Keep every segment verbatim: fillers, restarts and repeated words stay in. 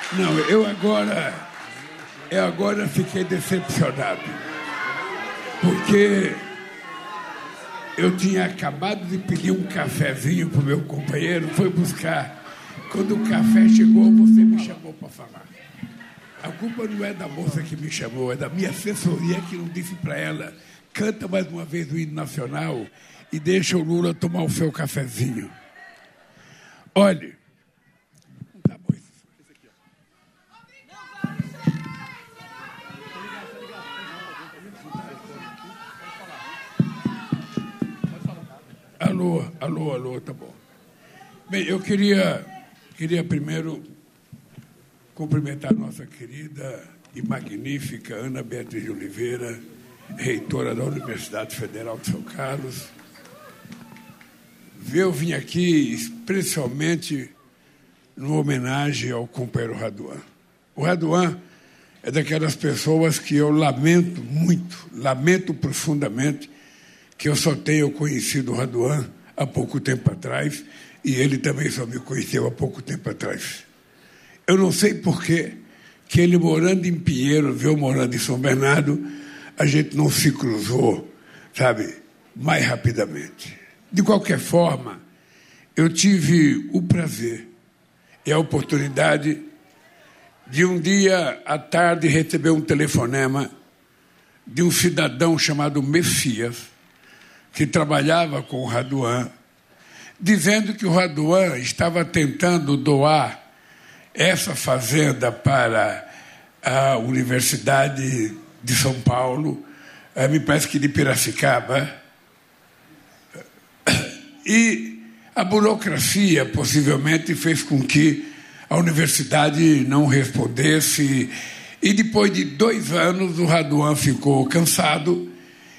Não, eu agora, eu agora fiquei decepcionado, porque eu tinha acabado de pedir um cafezinho para o meu companheiro, foi buscar. Quando o café chegou, você me chamou para falar. A culpa não é da moça que me chamou, é da minha assessoria que não disse para ela: canta mais uma vez o hino nacional e deixa o Lula tomar o seu cafezinho. Olhe, tá bom isso. Alô, alô, alô, tá bom. Bem, eu queria, queria primeiro cumprimentar a nossa querida e magnífica Ana Beatriz de Oliveira, reitora da Universidade Federal de São Carlos. Eu vim aqui especialmente numa homenagem ao companheiro Raduan. O Raduan é daquelas pessoas que eu lamento muito, lamento profundamente, que eu só tenho conhecido o Raduan há pouco tempo atrás, e ele também só me conheceu há pouco tempo atrás. Eu não sei por quê que ele, morando em Pinheiros, eu morando em São Bernardo, a gente não se cruzou, sabe, mais rapidamente. De qualquer forma, eu tive o prazer e a oportunidade de um dia à tarde receber um telefonema de um cidadão chamado Messias, que trabalhava com o Raduan, dizendo que o Raduan estava tentando doar essa fazenda para a Universidade de São Paulo, me parece que de Piracicaba, e a burocracia possivelmente fez com que a universidade não respondesse, e depois de dois anos o Raduan ficou cansado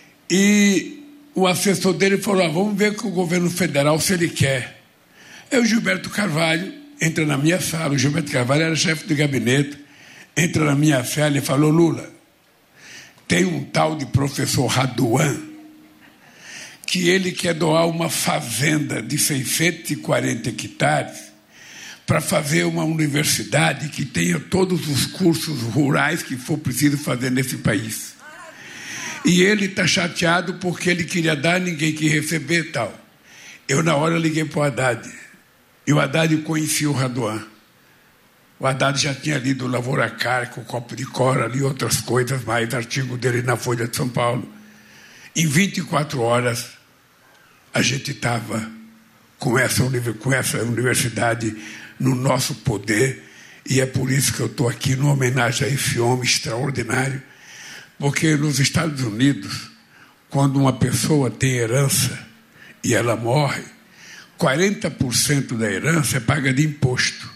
e o assessor dele falou: ah, vamos ver com o governo federal se ele quer. Aí o Gilberto Carvalho entra na minha sala, o Gilberto Carvalho era chefe de gabinete, entra na minha sala e falou: Lula, tem um tal de professor Raduan que ele quer doar uma fazenda de seiscentos e quarenta hectares para fazer uma universidade que tenha todos os cursos rurais que for preciso fazer nesse país. E ele está chateado porque ele queria dar, ninguém quis receber e tal. Eu, na hora, liguei para o Haddad. E o Haddad conhecia o Raduan. O Haddad já tinha lido o Lavoura Carca, o Copo de Cora e outras coisas mais, artigo dele na Folha de São Paulo. Em vinte e quatro horas, a gente estava com essa, com essa universidade no nosso poder, e é por isso que eu estou aqui numa homenagem a esse homem extraordinário, porque nos Estados Unidos, quando uma pessoa tem herança e ela morre, quarenta por cento da herança é paga de imposto.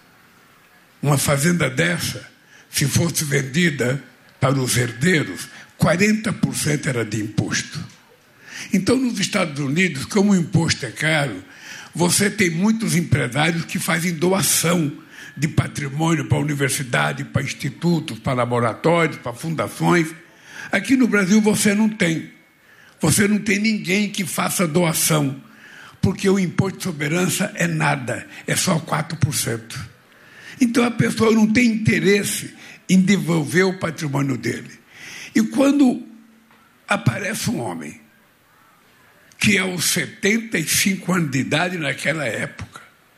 Uma fazenda dessa, se fosse vendida para os herdeiros, quarenta por cento era de imposto. Então, nos Estados Unidos, como o imposto é caro, você tem muitos empresários que fazem doação de patrimônio para a universidade, para institutos, para laboratórios, para fundações. Aqui no Brasil você não tem. Você não tem ninguém que faça doação, porque o imposto sobre herança é nada, é só quatro por cento. Então a pessoa não tem interesse em devolver o patrimônio dele. E quando aparece um homem que aos setenta e cinco anos de idade naquela época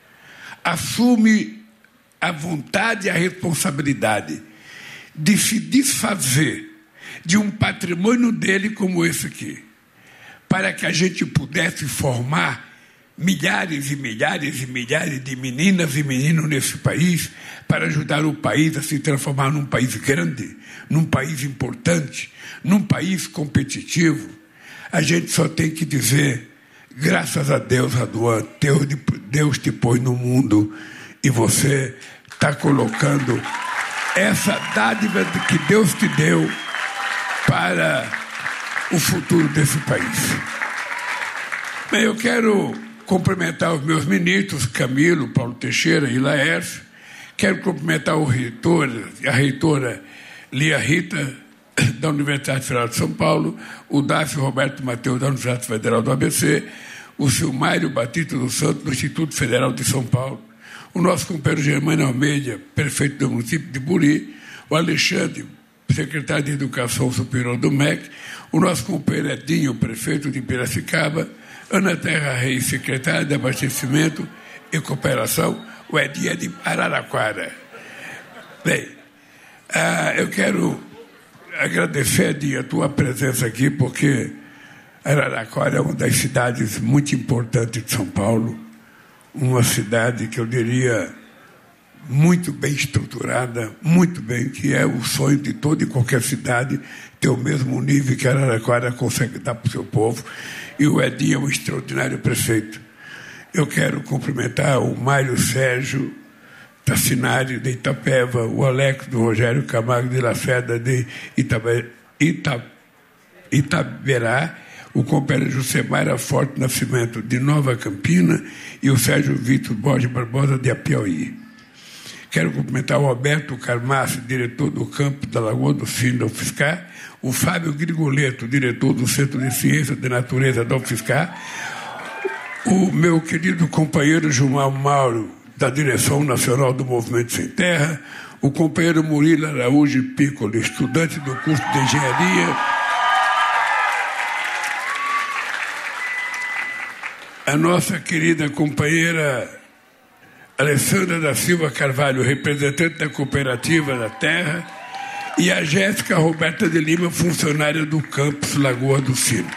assume a vontade e a responsabilidade de se desfazer de um patrimônio dele como esse aqui, para que a gente pudesse formar milhares e milhares e milhares de meninas e meninos nesse país, para ajudar o país a se transformar num país grande, num país importante, num país competitivo, a gente só tem que dizer: graças a Deus, Raduan, Deus te pôs no mundo e você está colocando essa dádiva que Deus te deu para o futuro desse país. Bem, eu quero cumprimentar os meus ministros, Camilo, Paulo Teixeira e Laércio. Quero cumprimentar o reitor, a reitora Lia Rita, da Universidade Federal de São Paulo, o Dácio Roberto Mateus, da Universidade Federal do A B C, o Silmário Batista dos Santos, do Instituto Federal de São Paulo, o nosso companheiro Germano Almeida, prefeito do município de Buri, o Alexandre, secretário de Educação Superior do M E C, o nosso companheiro Edinho, prefeito de Piracicaba, Ana Terra Reis, secretária de Abastecimento e Cooperação, o Edinho é de Araraquara. Bem, ah, eu quero agradecer, Edinho, a tua presença aqui, porque Araraquara é uma das cidades muito importantes de São Paulo, uma cidade que eu diria muito bem estruturada, muito bem, que é o sonho de toda e qualquer cidade ter o mesmo nível que Araraquara consegue dar para o seu povo, e o Edinho é um extraordinário prefeito. Eu quero cumprimentar o Mário Sérgio Tassinari, de Itapeva, o Alex do Rogério Camargo de Lacerda, de Itabe, Ita, Itaberá, o companheiro Josemar Forte Nascimento, de Nova Campina, e o Sérgio Vitor Borges Barbosa, de Apiauí. Quero cumprimentar o Alberto Carmaço, diretor do campo da Lagoa do Sino da UFSCar, o Fábio Grigoleto, diretor do Centro de Ciência de Natureza da UFSCar, o meu querido companheiro Gilmar Mauro, da Direção Nacional do Movimento Sem Terra, o companheiro Murilo Araújo Piccoli, estudante do curso de Engenharia, a nossa querida companheira Alessandra da Silva Carvalho, representante da Cooperativa da Terra, e a Jéssica Roberta de Lima, funcionária do campus Lagoa do Sino.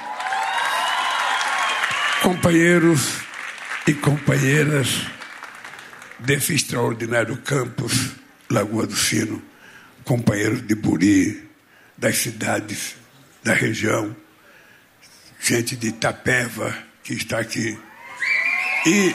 Companheiros e companheiras desse extraordinário campus Lagoa do Sino, companheiros de Buri, das cidades da região, gente de Itapeva que está aqui. E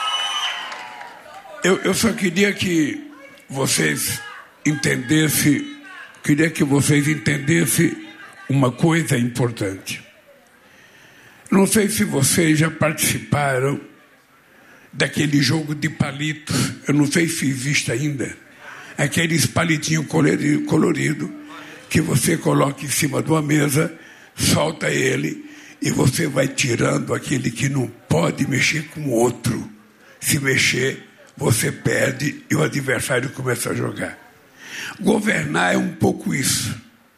eu, eu só queria que vocês entendessem, queria que vocês entendessem uma coisa importante. Não sei se vocês já participaram daquele jogo de palitos, eu não sei se existe ainda, aqueles palitinhos coloridos que você coloca em cima de uma mesa, solta ele e você vai tirando aquele que não pode mexer com o outro. Se mexer, você perde e o adversário começa a jogar. Governar é um pouco isso.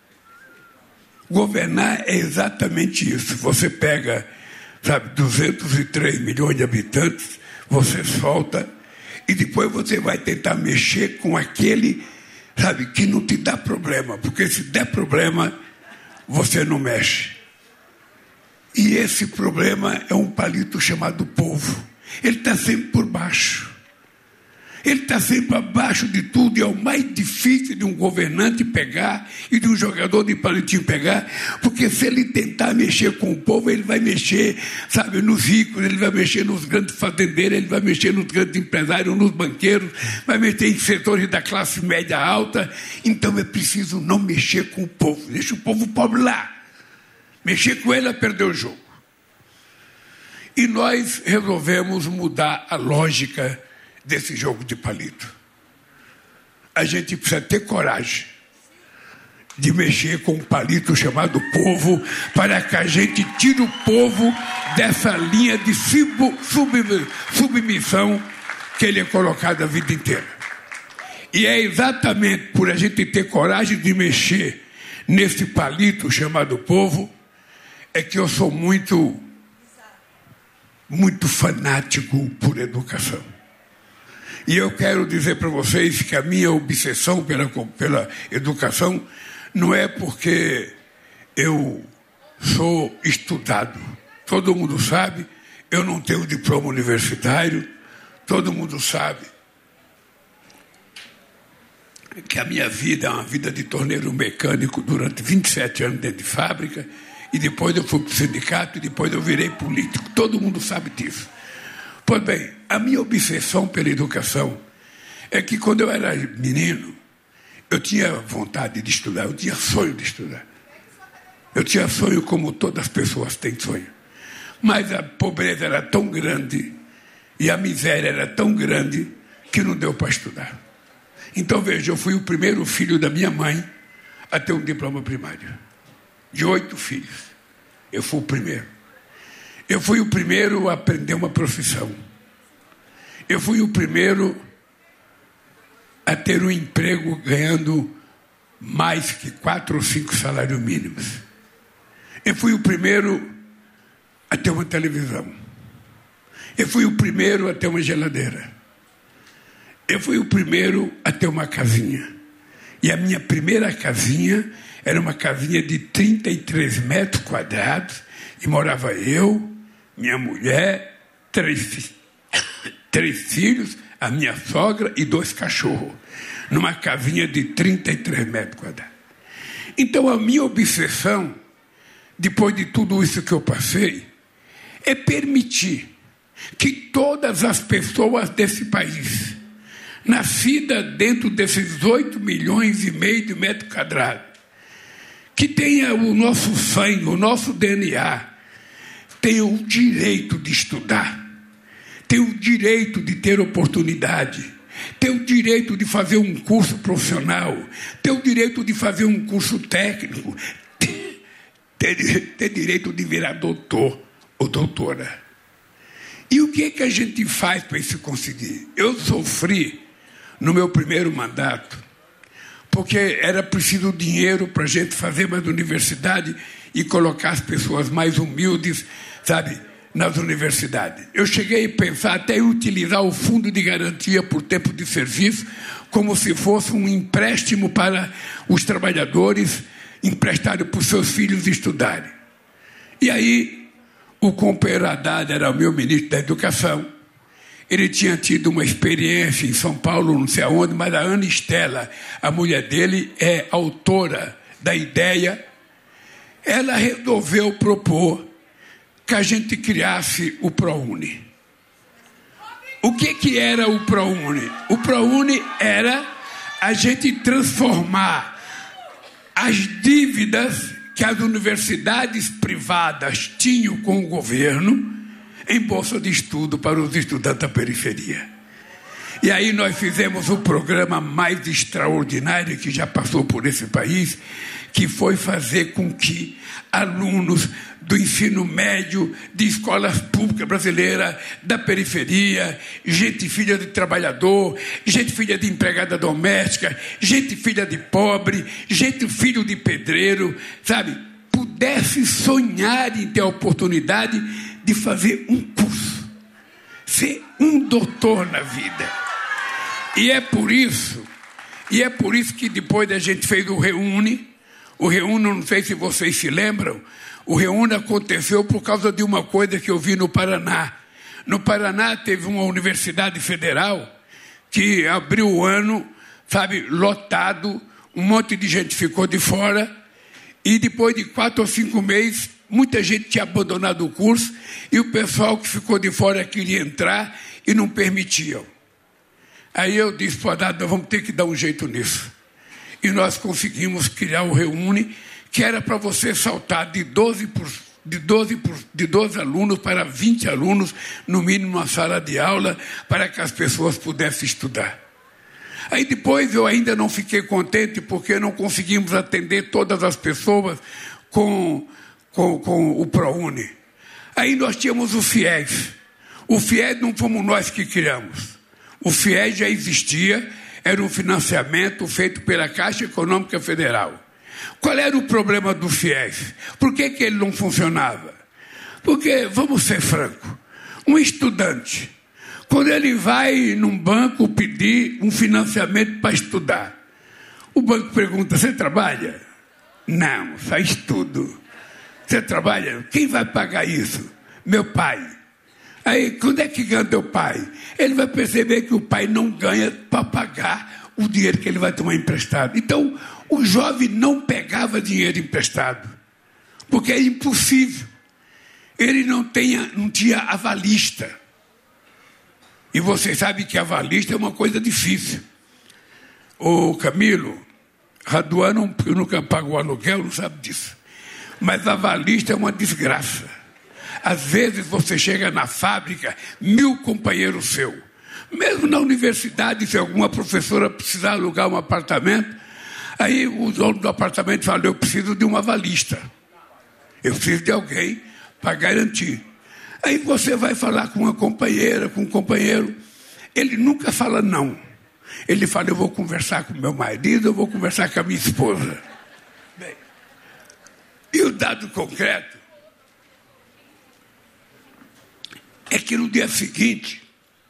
Governar é exatamente isso. Você pega, sabe, duzentos e três milhões de habitantes, você solta e depois você vai tentar mexer com aquele, sabe, que não te dá problema, porque se der problema, você não mexe. E esse problema é um palito chamado povo. Ele está sempre por baixo. Ele está sempre abaixo de tudo e é o mais difícil de um governante pegar e de um jogador de palitinho pegar, porque se ele tentar mexer com o povo, ele vai mexer, sabe, nos ricos, ele vai mexer nos grandes fazendeiros, ele vai mexer nos grandes empresários, nos banqueiros, vai mexer em setores da classe média alta. Então é preciso não mexer com o povo, deixa o povo pobre lá. Mexer com ele é perder o jogo. E nós resolvemos mudar a lógica desse jogo de palito. A gente precisa ter coragem de mexer com um palito chamado povo, para que a gente tire o povo dessa linha de sub, sub, submissão que ele é colocado a vida inteira. E é exatamente por a gente ter coragem de mexer nesse palito chamado povo, é que eu sou muito, muito fanático por educação. E eu quero dizer para vocês que a minha obsessão pela, pela educação não é porque eu sou estudado. Todo mundo sabe, eu não tenho diploma universitário, todo mundo sabe que a minha vida é uma vida de torneiro mecânico durante vinte e sete anos dentro de fábrica, e depois eu fui para o sindicato, e depois eu virei político. Todo mundo sabe disso. Pois bem, a minha obsessão pela educação é que quando eu era menino, eu tinha vontade de estudar, eu tinha sonho de estudar. Eu tinha sonho como todas as pessoas têm sonho. Mas a pobreza era tão grande e a miséria era tão grande que não deu para estudar. Então, veja, eu fui o primeiro filho da minha mãe a ter um diploma primário. De oito filhos, eu fui o primeiro. Eu fui o primeiro a aprender uma profissão. Eu fui o primeiro a ter um emprego ganhando mais que quatro ou cinco salários mínimos. Eu fui o primeiro a ter uma televisão. Eu fui o primeiro a ter uma geladeira. Eu fui o primeiro a ter uma casinha. E a minha primeira casinha era uma casinha de trinta e três metros quadrados, e morava eu, minha mulher, três, três filhos, a minha sogra e dois cachorros, numa casinha de trinta e três metros quadrados. Então, a minha obsessão, depois de tudo isso que eu passei, é permitir que todas as pessoas desse país, nascidas dentro desses oito milhões e meio de metros quadrados, que tenha o nosso sangue, o nosso D N A, tenham o direito de estudar, tenham o direito de ter oportunidade, tenham o direito de fazer um curso profissional, tenham o direito de fazer um curso técnico, ter, ter, ter direito de virar doutor ou doutora. E o que é que a gente faz para isso conseguir? Eu sofri no meu primeiro mandato, porque era preciso dinheiro para a gente fazer mais universidade e colocar as pessoas mais humildes, sabe, nas universidades. Eu cheguei a pensar até em utilizar o fundo de garantia por tempo de serviço como se fosse um empréstimo para os trabalhadores, emprestado para os seus filhos estudarem. E aí, o companheiro Haddad era o meu ministro da Educação. Ele tinha tido uma experiência em São Paulo, não sei aonde, mas a Ana Estela, a mulher dele, é autora da ideia. Ela resolveu propor que a gente criasse o ProUni. O que, que era o ProUni? O ProUni era a gente transformar as dívidas que as universidades privadas tinham com o governo em bolsa de estudo para os estudantes da periferia. E aí nós fizemos o programa mais extraordinário que já passou por esse país, que foi fazer com que alunos do ensino médio, de escolas públicas brasileiras, da periferia, gente filha de trabalhador, gente filha de empregada doméstica, gente filha de pobre, gente filho de pedreiro, sabe, pudesse sonhar em ter a oportunidade de fazer um curso, ser um doutor na vida. E é por isso, e é por isso que depois a gente fez o Reúne. O Reúne, não sei se vocês se lembram, o Reúne aconteceu por causa de uma coisa que eu vi no Paraná. No Paraná teve uma universidade federal que abriu o ano, sabe, lotado, um monte de gente ficou de fora, e depois de quatro ou cinco meses, muita gente tinha abandonado o curso, e o pessoal que ficou de fora queria entrar e não permitiam. Aí eu disse para o Haddad, nós vamos ter que dar um jeito nisso. E nós conseguimos criar o Reúne, que era para você saltar de doze, por, de, doze por, de doze alunos para vinte alunos, no mínimo uma sala de aula, para que as pessoas pudessem estudar. Aí depois eu ainda não fiquei contente, porque não conseguimos atender todas as pessoas com, com, com o ProUni. Aí nós tínhamos o FIES. O FIES não fomos nós que criamos. O FIES já existia, era um financiamento feito pela Caixa Econômica Federal. Qual era o problema do FIES? Por que que ele não funcionava? Porque, vamos ser francos, um estudante, quando ele vai num banco pedir um financiamento para estudar, o banco pergunta, você trabalha? Não, só estudo. Você trabalha? Quem vai pagar isso? Meu pai. Aí, quando é que ganha teu pai? Ele vai perceber que o pai não ganha para pagar o dinheiro que ele vai tomar emprestado. Então, o jovem não pegava dinheiro emprestado, porque é impossível. Ele não, tenha, não tinha avalista. E você sabe que avalista é uma coisa difícil. Ô Camilo, Raduan nunca pagou aluguel, não sabe disso. Mas avalista é uma desgraça. Às vezes você chega na fábrica, mil companheiros seus. Mesmo na universidade, se alguma professora precisar alugar um apartamento, aí o dono do apartamento fala, eu preciso de um avalista. Eu preciso de alguém para garantir. Aí você vai falar com uma companheira, com um companheiro, ele nunca fala não. Ele fala, eu vou conversar com meu marido, eu vou conversar com a minha esposa. Bem, e o dado concreto é que no dia seguinte,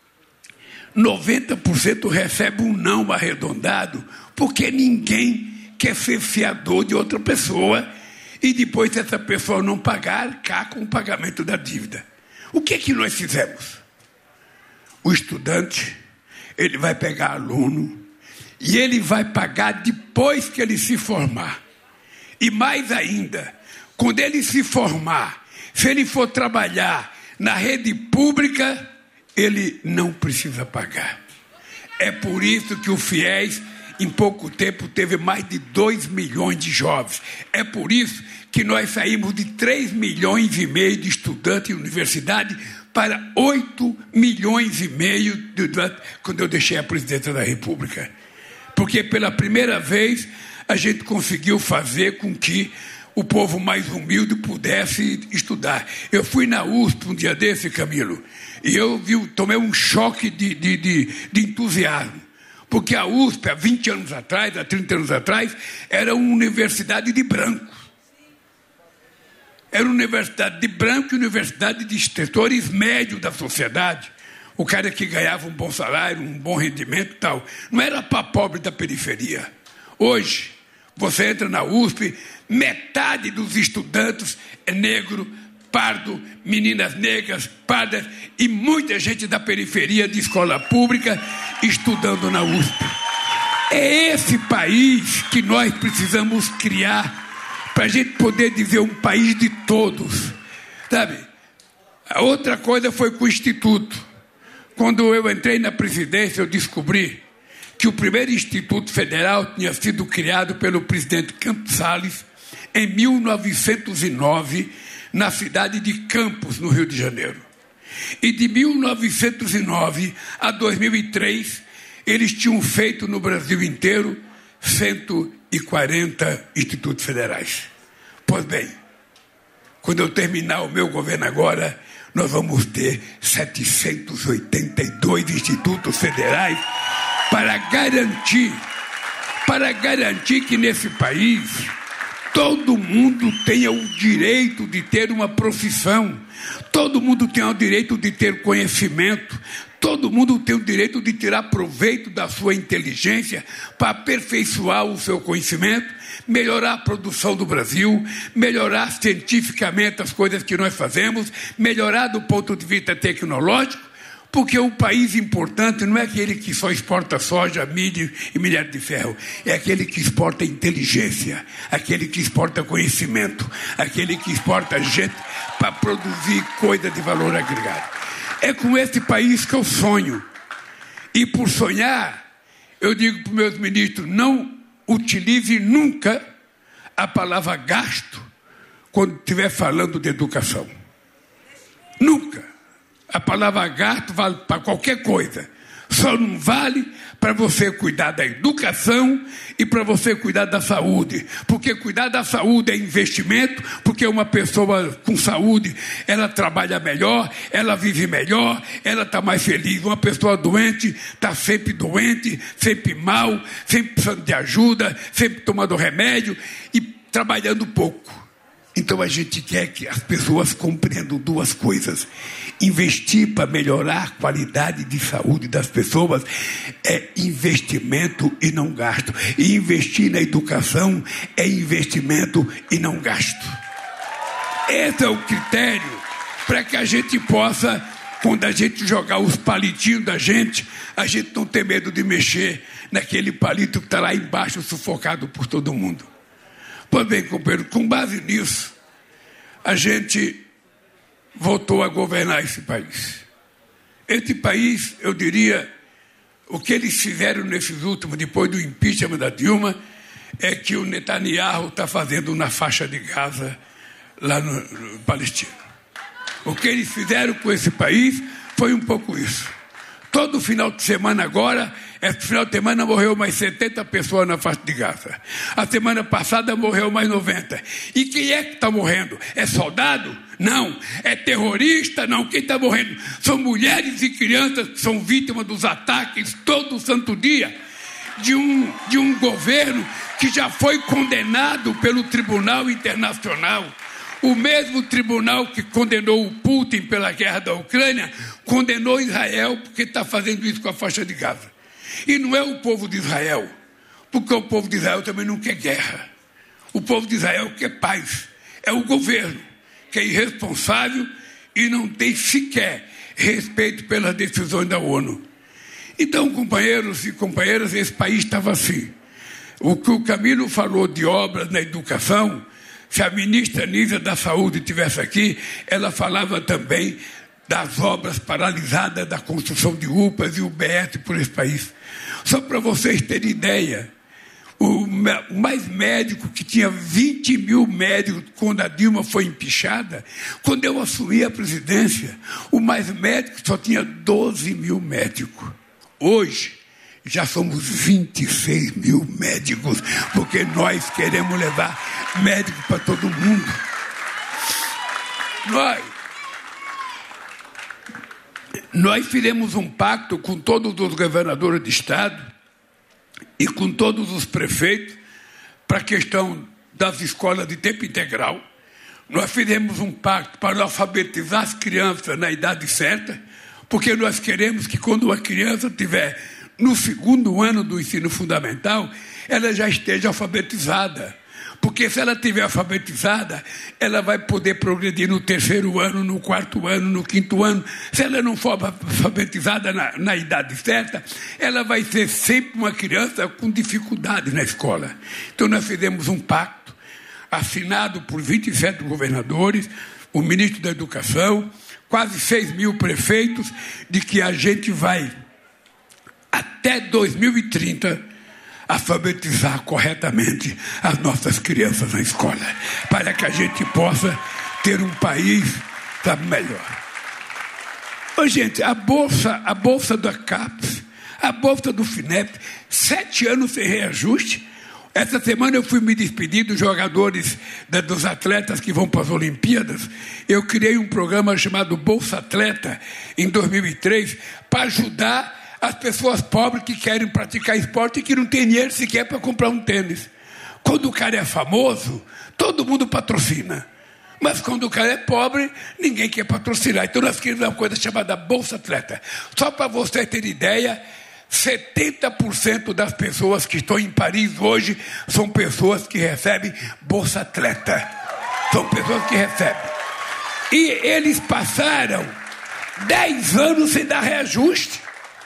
noventa por cento recebe um não arredondado, porque ninguém quer ser fiador de outra pessoa e depois, se essa pessoa não pagar, cá com o pagamento da dívida. O que é que nós fizemos? O estudante, ele vai pegar aluno e ele vai pagar depois que ele se formar. E mais ainda, quando ele se formar, se ele for trabalhar na rede pública, ele não precisa pagar. É por isso que o FIES, em pouco tempo, teve mais de dois milhões de jovens. É por isso que nós saímos de três milhões e meio de estudantes em universidade para oito milhões e meio de, de, quando eu deixei a presidência da República. Porque pela primeira vez a gente conseguiu fazer com que o povo mais humilde pudesse estudar. Eu fui na U S P um dia desse, Camilo, e eu vi, tomei um choque de, de, de, de entusiasmo. Porque a U S P, há vinte anos atrás, há trinta anos atrás, era uma universidade de brancos. Era uma universidade de branco e universidade de setores médios da sociedade. O cara que ganhava um bom salário, um bom rendimento e tal. Não era para pobre da periferia. Hoje, você entra na U S P, metade dos estudantes é negro, pardo, meninas negras, pardas e muita gente da periferia de escola pública estudando na U S P. É esse país que nós precisamos criar para a gente poder dizer um país de todos, sabe? A outra coisa foi com o Instituto. Quando eu entrei na presidência, eu descobri que o primeiro Instituto Federal tinha sido criado pelo presidente Campos Salles em mil novecentos e nove, na cidade de Campos, no Rio de Janeiro. E de mil novecentos e nove a dois mil e três, eles tinham feito no Brasil inteiro cento e quarenta institutos federais. Pois bem, quando eu terminar o meu governo agora, nós vamos ter setecentos e oitenta e dois institutos federais para garantir, para garantir que nesse país todo mundo tenha o direito de ter uma profissão, todo mundo tenha o direito de ter conhecimento, todo mundo tem o direito de tirar proveito da sua inteligência para aperfeiçoar o seu conhecimento, melhorar a produção do Brasil, melhorar cientificamente as coisas que nós fazemos, melhorar do ponto de vista tecnológico, porque um país importante não é aquele que só exporta soja, milho e minério de ferro. É aquele que exporta inteligência, aquele que exporta conhecimento, aquele que exporta gente para produzir coisa de valor agregado. É com esse país que eu sonho. E por sonhar, eu digo para os meus ministros, não utilize nunca a palavra gasto quando estiver falando de educação. Nunca. A palavra gasto vale para qualquer coisa. Só não vale para você cuidar da educação e para você cuidar da saúde. Porque cuidar da saúde é investimento, porque uma pessoa com saúde, ela trabalha melhor, ela vive melhor, ela está mais feliz. Uma pessoa doente está sempre doente, sempre mal, sempre precisando de ajuda, sempre tomando remédio e trabalhando pouco. Então a gente quer que as pessoas compreendam duas coisas. Investir para melhorar a qualidade de saúde das pessoas é investimento e não gasto. E investir na educação é investimento e não gasto. Esse é o critério para que a gente possa, quando a gente jogar os palitinhos da gente, a gente não ter medo de mexer naquele palito que está lá embaixo, sufocado por todo mundo. Pois bem, companheiro, com base nisso, a gente voltou a governar esse país. Esse país, eu diria, o que eles fizeram nesses últimos, depois do impeachment da Dilma, é que o Netanyahu está fazendo na faixa de Gaza, lá no, no Palestina. O que eles fizeram com esse país foi um pouco isso. Todo final de semana agora Esse final de semana morreu mais setenta pessoas na faixa de Gaza. A semana passada morreu mais noventa. E quem é que está morrendo? É soldado? Não. É terrorista? Não. Quem está morrendo? São mulheres e crianças que são vítimas dos ataques todo santo dia de um, de um governo que já foi condenado pelo Tribunal Internacional. O mesmo tribunal que condenou o Putin pela guerra da Ucrânia condenou Israel porque está fazendo isso com a faixa de Gaza. E não é o povo de Israel, porque o povo de Israel também não quer guerra. O povo de Israel quer paz. É o governo que é irresponsável e não tem sequer respeito pelas decisões da ONU. Então, companheiros e companheiras, esse país estava assim. O que o Camilo falou de obras na educação, se a ministra Nízia da Saúde estivesse aqui, ela falava também das obras paralisadas da construção de U P As e U B S por esse país. Só para vocês terem ideia, o mais médico, que tinha vinte mil médicos quando a Dilma foi empichada, quando eu assumi a presidência, o mais médico só tinha doze mil médicos. Hoje, já somos vinte e seis mil médicos, porque nós queremos levar médico para todo mundo. Nós, nós fizemos um pacto com todos os governadores de estado e com todos os prefeitos para a questão das escolas de tempo integral. Nós fizemos um pacto para alfabetizar as crianças na idade certa, porque nós queremos que quando uma criança estiver no segundo ano do ensino fundamental, ela já esteja alfabetizada. Porque se ela estiver alfabetizada, ela vai poder progredir no terceiro ano, no quarto ano, no quinto ano. Se ela não for alfabetizada na, na idade certa, ela vai ser sempre uma criança com dificuldade na escola. Então nós fizemos um pacto, assinado por vinte e sete governadores, o ministro da Educação, quase seis mil prefeitos, de que a gente vai, até dois mil e trinta, alfabetizar corretamente as nossas crianças na escola, para que a gente possa ter um país, sabe, melhor. Ô, gente, a bolsa, a bolsa da CAPES, a bolsa do FINEP, sete anos sem reajuste. Essa semana eu fui me despedir dos jogadores, da, dos atletas que vão para as Olimpíadas. Eu criei um programa chamado Bolsa Atleta, em dois mil e três, para ajudar as pessoas pobres que querem praticar esporte e que não têm dinheiro sequer para comprar um tênis. Quando o cara é famoso, todo mundo patrocina. Mas quando o cara é pobre, ninguém quer patrocinar. Então nós queremos uma coisa chamada Bolsa Atleta. Só para você ter ideia, setenta por cento das pessoas que estão em Paris hoje são pessoas que recebem Bolsa Atleta. São pessoas que recebem. E eles passaram dez anos sem dar reajuste.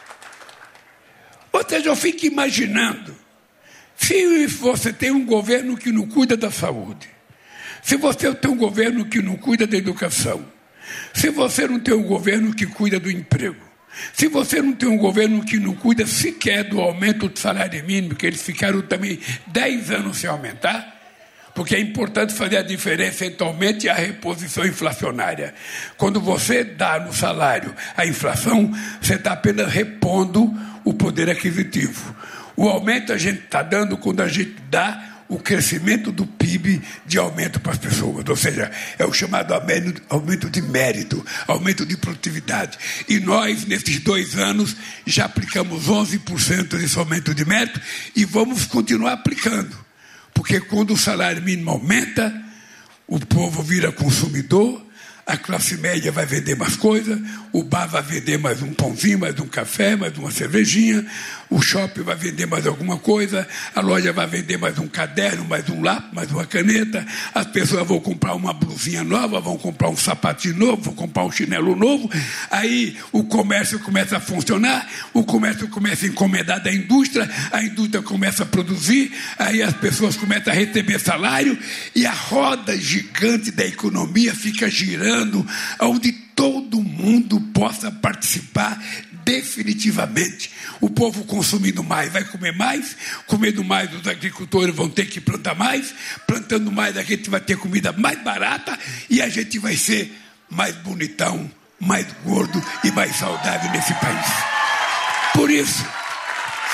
Ou seja, eu fico imaginando, se você tem um governo que não cuida da saúde, se você tem um governo que não cuida da educação, se você não tem um governo que cuida do emprego, se você não tem um governo que não cuida sequer do aumento do salário mínimo, que eles ficaram também dez anos sem aumentar, porque é importante fazer a diferença entre o aumento e a reposição inflacionária. Quando você dá no salário a inflação, você está apenas repondo o poder aquisitivo. O aumento a gente está dando quando a gente dá o crescimento do P I B de aumento para as pessoas. Ou seja, é o chamado aumento de mérito, aumento de produtividade. E nós, nesses dois anos, já aplicamos onze por cento desse aumento de mérito e vamos continuar aplicando. Porque quando o salário mínimo aumenta, o povo vira consumidor, a classe média vai vender mais coisas, o bar vai vender mais um pãozinho, mais um café, mais uma cervejinha, o shopping vai vender mais alguma coisa, a loja vai vender mais um caderno, mais um lápis, mais uma caneta, as pessoas vão comprar uma blusinha nova, vão comprar um sapatinho novo, vão comprar um chinelo novo, aí o comércio começa a funcionar, o comércio começa a encomendar da indústria, a indústria começa a produzir, aí as pessoas começam a receber salário e a roda gigante da economia fica girando, onde todo mundo possa participar definitivamente. O povo consumindo mais vai comer mais, comendo mais os agricultores vão ter que plantar mais, plantando mais a gente vai ter comida mais barata e a gente vai ser mais bonitão, mais gordo e mais saudável nesse país. Por isso,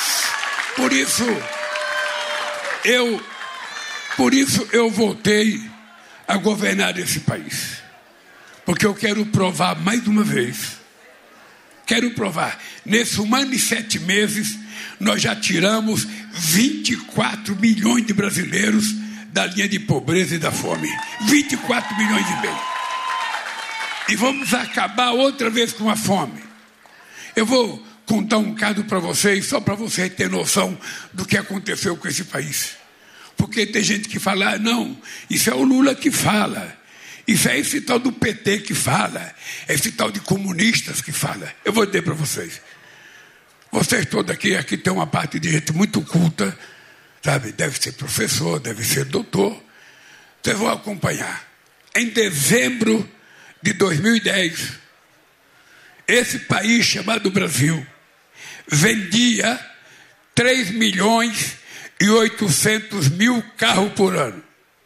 Por isso, eu, por isso eu voltei a governar esse país. Porque eu quero provar mais uma vez. Quero provar. Nesse um ano e sete meses, nós já tiramos vinte e quatro milhões de brasileiros da linha de pobreza e da fome. vinte e quatro milhões e meio. E vamos acabar outra vez com a fome. Eu vou contar um caso para vocês, só para vocês terem noção do que aconteceu com esse país. Porque tem gente que fala, ah, não, isso é o Lula que fala. Isso é esse tal do P T que fala. É esse tal de comunistas que fala. Eu vou dizer para vocês. Vocês todos aqui, aqui tem uma parte de gente muito culta, sabe? Deve ser professor, deve ser doutor. Vocês vão acompanhar. Em dezembro de dois mil e dez, esse país chamado Brasil vendia três milhões e oitocentos mil carros por ano.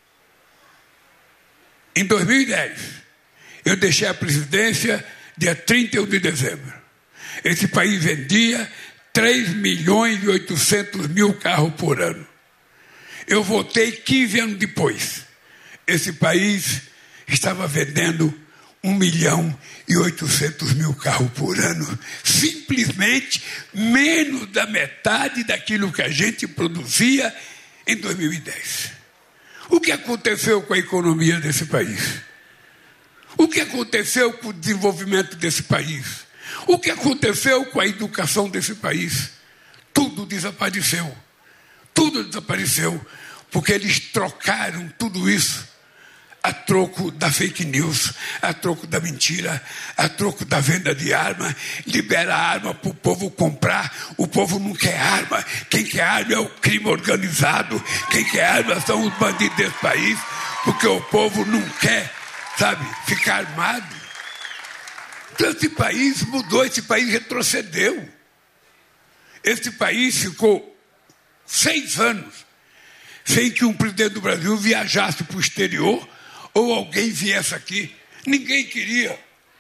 Em dois mil e dez, eu deixei a presidência dia trinta e um de dezembro. Esse país vendia três milhões e oitocentos mil carros por ano. Eu voltei quinze anos depois. Esse país estava vendendo um milhão e oitocentos mil carros por ano. Simplesmente menos da metade daquilo que a gente produzia em dois mil e dez. O que aconteceu com a economia desse país? O que aconteceu com o desenvolvimento desse país? O que aconteceu com a educação desse país? Tudo desapareceu. Tudo desapareceu, porque eles trocaram tudo isso a troco da fake news, a troco da mentira, a troco da venda de arma. Libera a arma para o povo comprar. O povo não quer arma. Quem quer arma é o crime organizado. Quem quer arma são os bandidos desse país, porque o povo não quer, sabe, ficar armado. Então esse país mudou, esse país retrocedeu. Esse país ficou seis anos sem que um presidente do Brasil viajasse para o exterior ou alguém viesse aqui. Ninguém queria.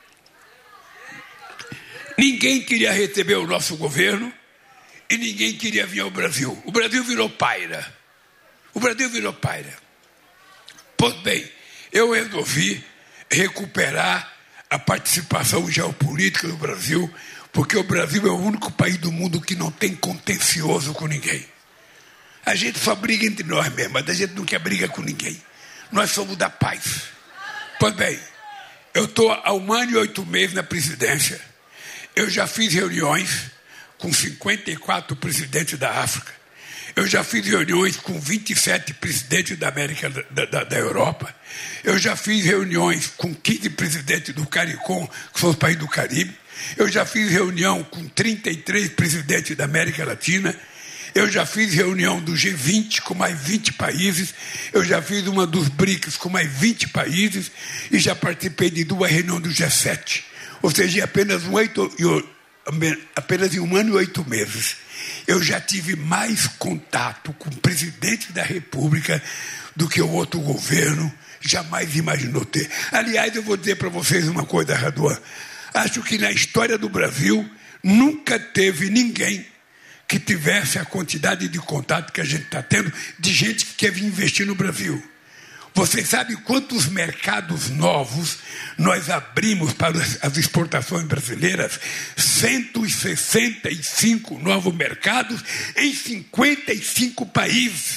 Ninguém queria receber o nosso governo e ninguém queria vir ao Brasil. O Brasil virou paira. O Brasil virou paira. Pois bem, eu resolvi recuperar a participação geopolítica do Brasil, porque o Brasil é o único país do mundo que não tem contencioso com ninguém. A gente só briga entre nós mesmo, mas a gente não quer briga com ninguém. Nós somos da paz. Pois bem, eu estou há um ano e oito meses na presidência. Eu já fiz reuniões com cinquenta e quatro presidentes da África. Eu já fiz reuniões com vinte e sete presidentes da América da, da, da Europa. Eu já fiz reuniões com quinze presidentes do CARICOM, que são os países do Caribe. Eu já fiz reunião com trinta e três presidentes da América Latina. Eu já fiz reunião do G vinte com mais vinte países. Eu já fiz uma dos BRICS com mais vinte países. E já participei de duas reuniões do G sete. Ou seja, em apenas, um oito, apenas em um ano e oito meses, eu já tive mais contato com o presidente da República do que o outro governo jamais imaginou ter. Aliás, eu vou dizer para vocês uma coisa, Raduan. Acho que na história do Brasil nunca teve ninguém que tivesse a quantidade de contato que a gente está tendo de gente que quer vir investir no Brasil. Vocês sabem quantos mercados novos nós abrimos para as exportações brasileiras? cento e sessenta e cinco novos mercados em cinquenta e cinco países.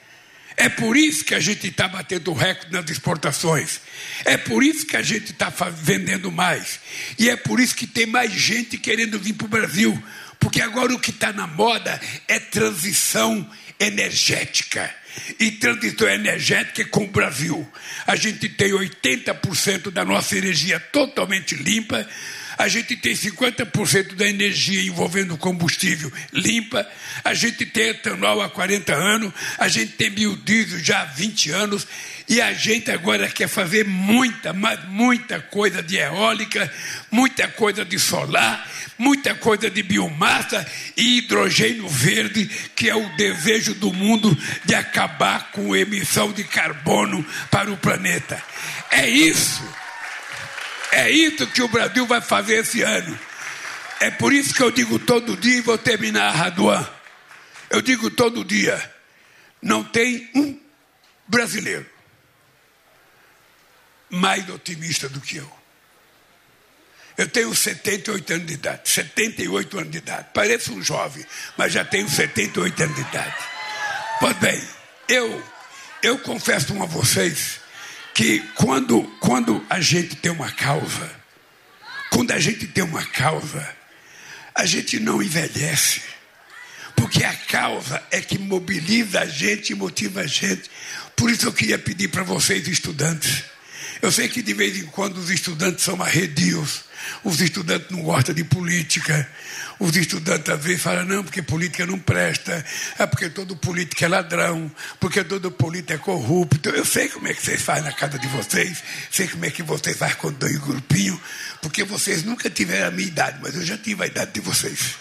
É por isso que a gente está batendo recorde nas exportações. É por isso que a gente está vendendo mais. E é por isso que tem mais gente querendo vir para o Brasil. Porque agora o que está na moda é transição energética. E transição energética é com o Brasil. A gente tem oitenta por cento da nossa energia totalmente limpa. A gente tem cinquenta por cento da energia envolvendo combustível limpa. A gente tem etanol há quarenta anos. A gente tem biodiesel já há vinte anos. E a gente agora quer fazer muita, mas muita coisa de eólica, muita coisa de solar, muita coisa de biomassa e hidrogênio verde, que é o desejo do mundo de acabar com a emissão de carbono para o planeta. É isso. É isso que o Brasil vai fazer esse ano. É por isso que eu digo todo dia, e vou terminar, Raduan. Eu digo todo dia, não tem um brasileiro mais otimista do que eu. Eu tenho setenta e oito anos de idade, setenta e oito anos de idade. Pareço um jovem, mas já tenho setenta e oito anos de idade. Pois bem, eu, eu confesso a vocês que quando, quando a gente tem uma causa, quando a gente tem uma causa, a gente não envelhece. Porque a causa é que mobiliza a gente e motiva a gente. Por isso eu queria pedir para vocês, estudantes. Eu sei que de vez em quando os estudantes são arredios. Os estudantes não gostam de política. Os estudantes às vezes falam, não, porque política não presta. É porque todo político é ladrão. Porque todo político é corrupto. Eu sei como é que vocês fazem na casa de vocês. Sei como é que vocês fazem quando dão em grupinho. Porque vocês nunca tiveram a minha idade, mas eu já tive a idade de vocês.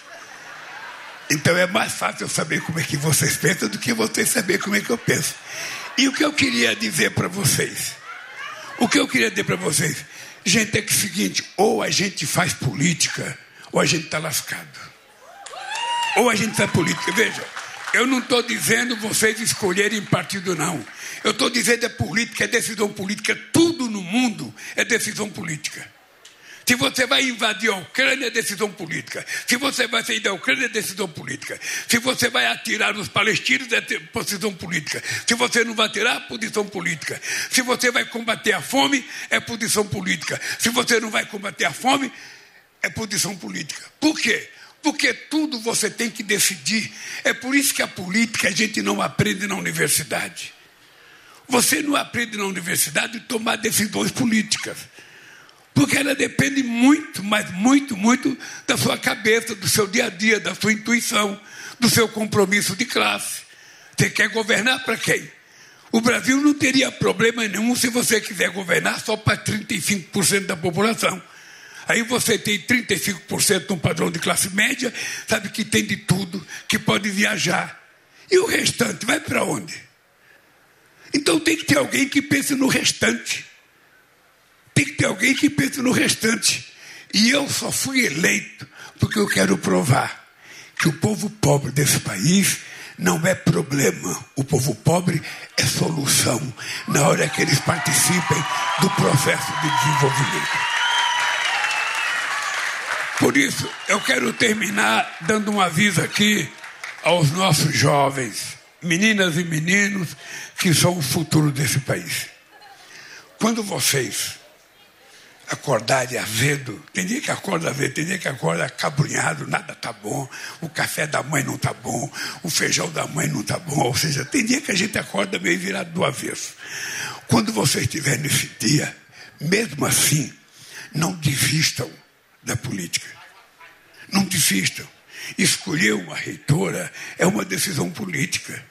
Então é mais fácil eu saber como é que vocês pensam do que vocês saber como é que eu penso. E o que eu queria dizer para vocês? O que eu queria dizer para vocês? Gente, é que é o seguinte, ou a gente faz política, ou a gente está lascado. Ou a gente faz política. Veja, eu não estou dizendo vocês escolherem partido, não. Eu estou dizendo é política, é decisão política. Tudo no mundo é decisão política. Se você vai invadir a Ucrânia, é decisão política. Se você vai sair da Ucrânia, é decisão política. Se você vai atirar nos palestinos, é decisão política. Se você não vai atirar, é posição política. Se você vai combater a fome, é posição política. Se você não vai combater a fome, é posição política. Por quê? Porque tudo você tem que decidir. É por isso que a política a gente não aprende na universidade. Você não aprende na universidade tomar decisões políticas. Porque ela depende muito, mas muito, muito da sua cabeça, do seu dia a dia, da sua intuição, do seu compromisso de classe. Você quer governar para quem? O Brasil não teria problema nenhum se você quiser governar só para trinta e cinco por cento da população. Aí você tem trinta e cinco por cento no padrão de classe média, sabe que tem de tudo, que pode viajar. E o restante vai para onde? Então tem que ter alguém que pense no restante. Tem que ter alguém que pense no restante. E eu só fui eleito porque eu quero provar que o povo pobre desse país não é problema. O povo pobre é solução na hora que eles participem do processo de desenvolvimento. Por isso, eu quero terminar dando um aviso aqui aos nossos jovens, meninas e meninos que são o futuro desse país. Quando vocês acordarem azedo, tem dia que acorda azedo, tem dia que acorda acabrunhado, nada está bom, o café da mãe não está bom, o feijão da mãe não está bom, ou seja, tem dia que a gente acorda meio virado do avesso. Quando vocês estiverem nesse dia, mesmo assim, não desistam da política. Não desistam. Escolher uma reitora é uma decisão política.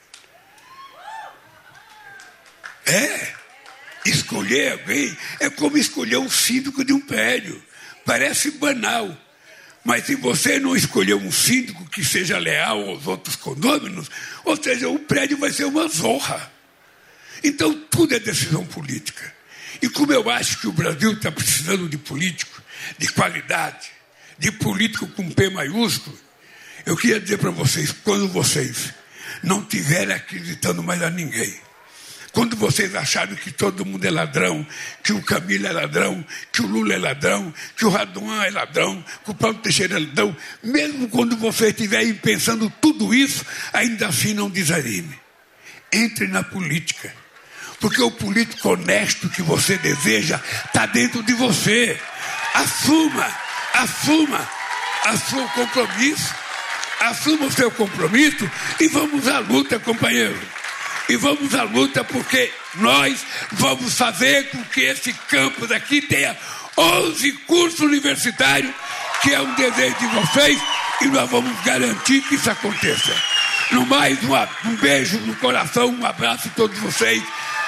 É. Escolher alguém é como escolher um síndico de um prédio. Parece banal. Mas se você não escolher um síndico que seja leal aos outros condôminos, ou seja, o prédio vai ser uma zorra. Então tudo é decisão política. E como eu acho que o Brasil está precisando de político, de qualidade, de político com P maiúsculo, eu queria dizer para vocês, quando vocês não estiverem acreditando mais a ninguém, quando vocês acharem que todo mundo é ladrão, que o Camilo é ladrão, que o Lula é ladrão, que o Raduan é ladrão, que o Paulo Teixeira é ladrão, mesmo quando vocês estiverem pensando tudo isso, ainda assim não desanime. Entre na política. Porque o político honesto que você deseja está dentro de você. Assuma, assuma, assuma o compromisso. Assuma o seu compromisso e vamos à luta, companheiro. E vamos à luta porque nós vamos fazer com que esse campus aqui tenha onze cursos universitários, que é um desejo de vocês, e nós vamos garantir que isso aconteça. No mais, uma, um beijo no coração, um abraço a todos vocês.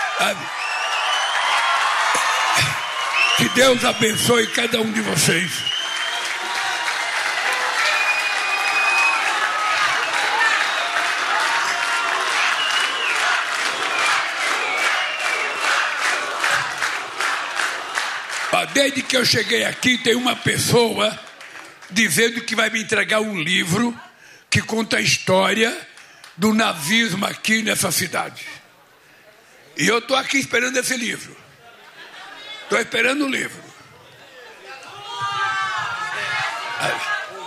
Que Deus abençoe cada um de vocês. Desde que eu cheguei aqui, tem uma pessoa dizendo que vai me entregar um livro que conta a história do nazismo aqui nessa cidade. E eu estou aqui esperando esse livro. Estou esperando o livro. Aí.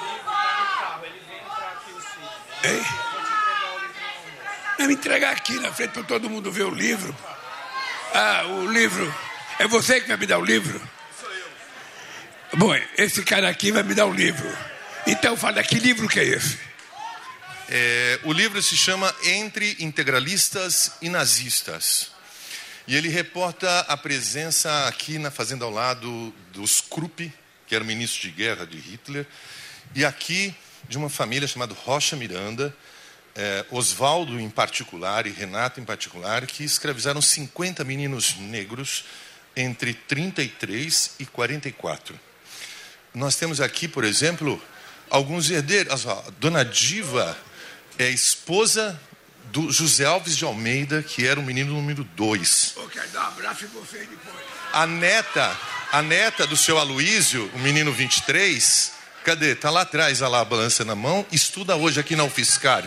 Ei? Vai me entregar aqui na frente para todo mundo ver o livro. Ah, o livro. É você que vai me dar o livro? Sou eu. Bom, esse cara aqui vai me dar o livro. Então fala, que livro que é esse? É, o livro se chama Entre Integralistas e Nazistas. E ele reporta a presença aqui na fazenda ao lado dos Krupp, que era o ministro de guerra de Hitler, e aqui de uma família chamada Rocha Miranda, é, Oswaldo em particular e Renato em particular, que escravizaram cinquenta meninos negros entre trinta e três e quarenta e quatro. Nós temos aqui, por exemplo, alguns herdeiros. A Dona Diva é esposa do José Alves de Almeida, que era o menino número dois. Eu quero dar um abraço em você depois. A neta, a neta do seu Aloísio, o menino vinte e três, cadê? Está lá atrás, olha lá a balança na mão, estuda hoje aqui na UFSCar.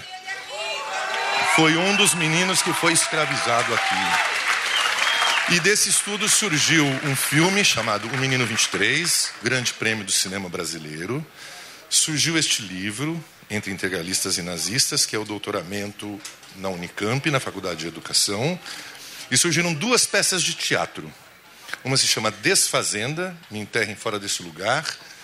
Foi um dos meninos que foi escravizado aqui. E desse estudo surgiu um filme chamado O Menino vinte e três, grande prêmio do cinema brasileiro. Surgiu este livro, Entre Integralistas e Nazistas, que é o doutoramento na Unicamp, na Faculdade de Educação. E surgiram duas peças de teatro. Uma se chama Desfazenda, Me Enterrem Fora Desse Lugar,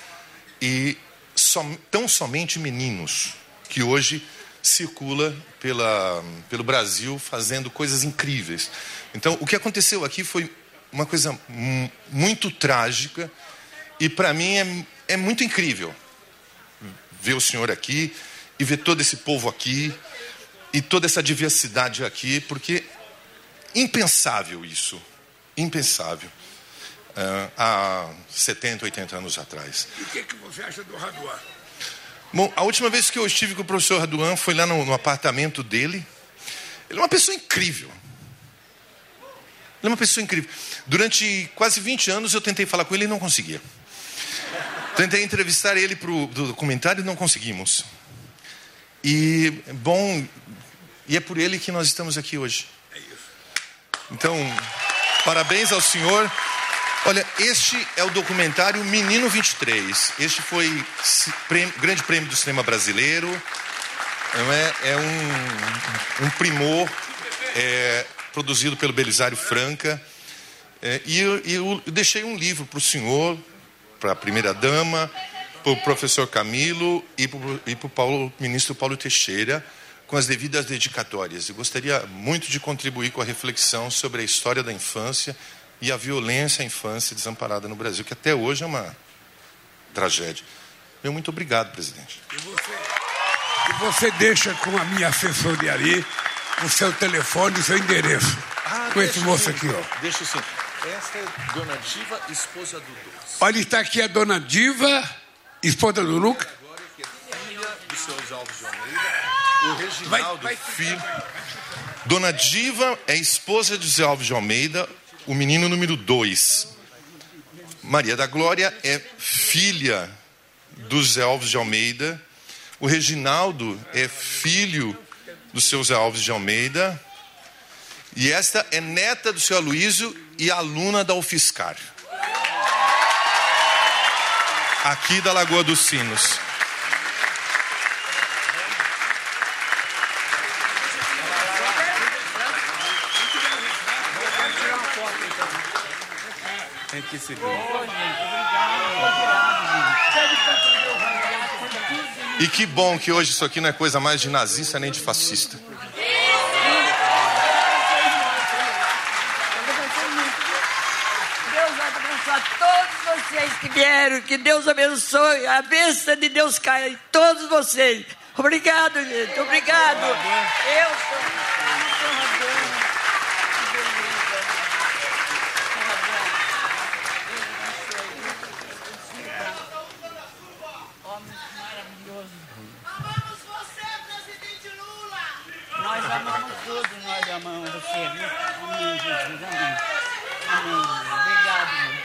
e som, Tão Somente Meninos, que hoje circula pela, pelo Brasil fazendo coisas incríveis. Então, o que aconteceu aqui foi uma coisa muito trágica e, para mim, é, é muito incrível ver o senhor aqui e ver todo esse povo aqui e toda essa diversidade aqui, porque impensável isso, impensável, uh, há setenta, oitenta anos atrás. E o que, que você acha do Raduan? Bom, a última vez que eu estive com o professor Raduan foi lá no, no apartamento dele. Ele é uma pessoa incrível. Ele é uma pessoa incrível. Durante quase vinte anos eu tentei falar com ele e não conseguia. Tentei entrevistar ele para o documentário e não conseguimos. E, bom, e é por ele que nós estamos aqui hoje. É isso. Então, parabéns ao senhor. Olha, este é o documentário Menino vinte e três. Este foi prêmio, grande prêmio do cinema brasileiro. Não é? É um, um primor é, produzido pelo Belisário Franca. É, e eu, eu deixei um livro para o senhor, para a primeira-dama, para o professor Camilo e para o Paulo, ministro Paulo Teixeira, com as devidas dedicatórias. Eu gostaria muito de contribuir com a reflexão sobre a história da infância e a violência à infância desamparada no Brasil, que até hoje é uma tragédia. Meu muito obrigado, presidente. E você, e você deixa com a minha assessoria ali o seu telefone e o seu endereço. Ah, com esse moço aqui, ó. Deixa sim. Esta é a Dona Diva, esposa do Lucas. Olha, está aqui a Dona Diva, esposa do Lucas. Agora que é filha do seu Alves de Almeida. O Reginaldo, vai, vai, filho. Dona Diva é esposa de José Alves de Almeida, o menino número dois. Maria da Glória é filha do José Alves de Almeida. O Reginaldo é filho do seu José Alves de Almeida. E esta é neta do seu Aloísio e aluna da UFSCar. Aqui da Lagoa dos Sinos. Tem que seguir. E que bom que hoje isso aqui não é coisa mais de nazista nem de fascista. Deus vai abençoar todos vocês que vieram. Que Deus abençoe. A bênção de Deus caia em todos vocês. Obrigado, gente. Obrigado. Eu sou... Nós amamos todos, nós amamos você. Amém, Jesus. Amém. Amém. Obrigado, meu.